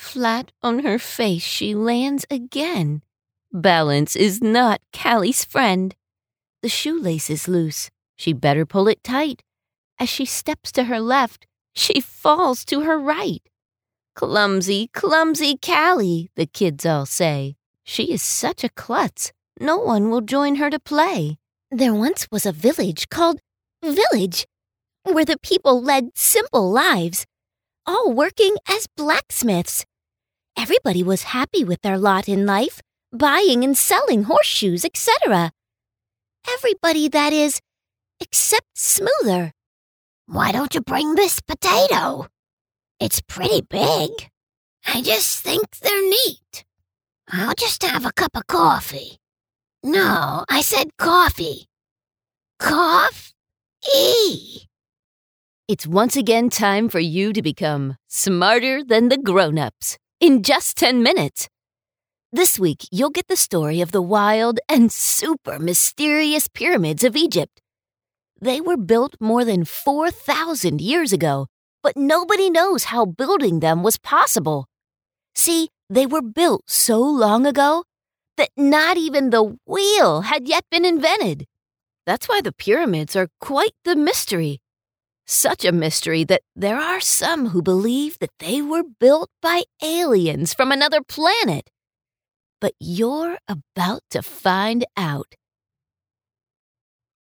Flat on her face she lands again. Balance is not Callie's friend. The shoelace is loose. She better pull it tight. As she steps to her left, she falls to her right. Clumsy, clumsy Callie, the kids all say. She is such a klutz, no one will join her to play. There once was a village called Village, where the people led simple lives, all working as blacksmiths. Everybody was happy with their lot in life, buying and selling horseshoes, etc. Everybody, that is, except Smoother. Why don't you bring this potato? It's pretty big. I just think they're neat. I'll just have a cup of coffee. No, I said coffee. Cough-ee. It's once again time for you to become smarter than the grown-ups in just 10 minutes. This week, you'll get the story of the wild and super mysterious pyramids of Egypt. They were built more than 4,000 years ago, but nobody knows how building them was possible. See, they were built so long ago that not even the wheel had yet been invented. That's why the pyramids are quite the mystery. Such a mystery that there are some who believe that they were built by aliens from another planet. But you're about to find out.